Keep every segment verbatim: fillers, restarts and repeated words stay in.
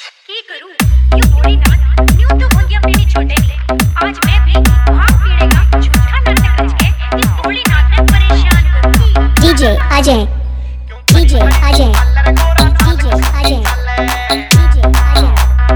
की करूं ये भोलेनाथ न्यू तो हो गया मेरी छोटे आज मैं भी भाग पीड़ेगा झूठा नाटक रच के इस भोलेनाथ ने परेशान कर DJ Ajay DJ Ajay DJ Ajay DJ Ajay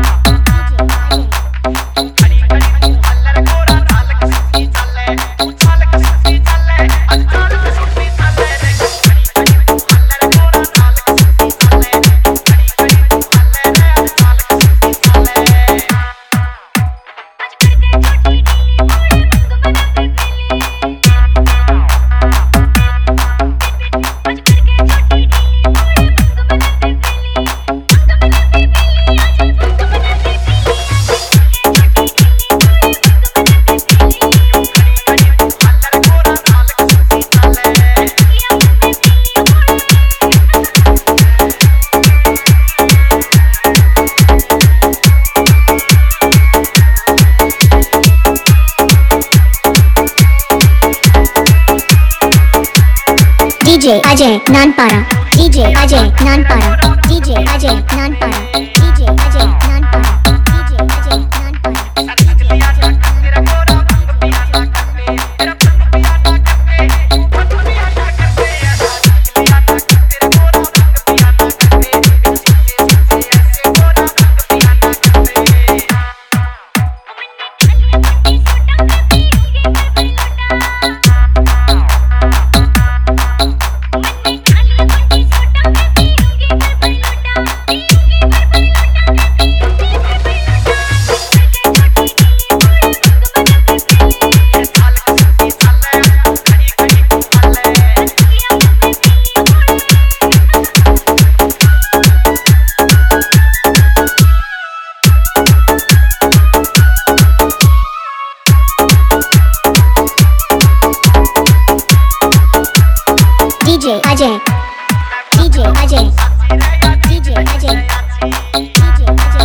DJ Ajay Nanpara DJ Ajay Nanpara DJ Ajay Nanpara DJ Ajay Nanpara DJ Ajay Nanpara DJ Ajay DJ Ajay DJ Ajay DJ Ajay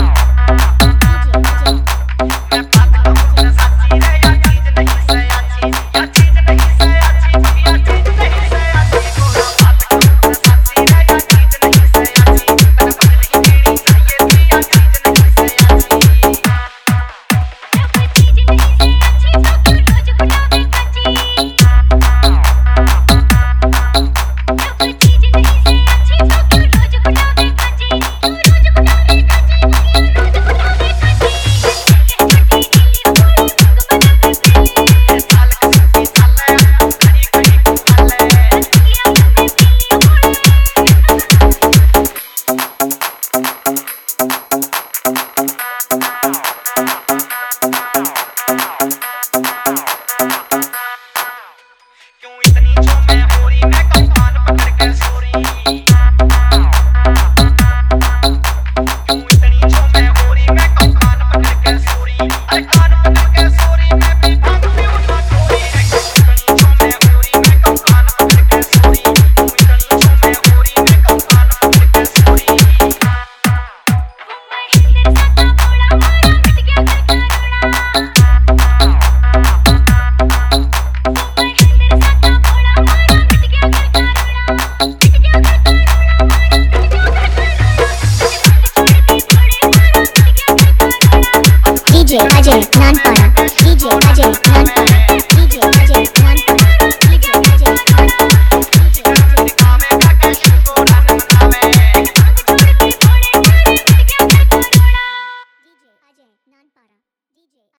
DJ Ajay Nanpara DJ Ajay Nanpara DJ Ajay Nanpara DJ Ajay नानपाड़ा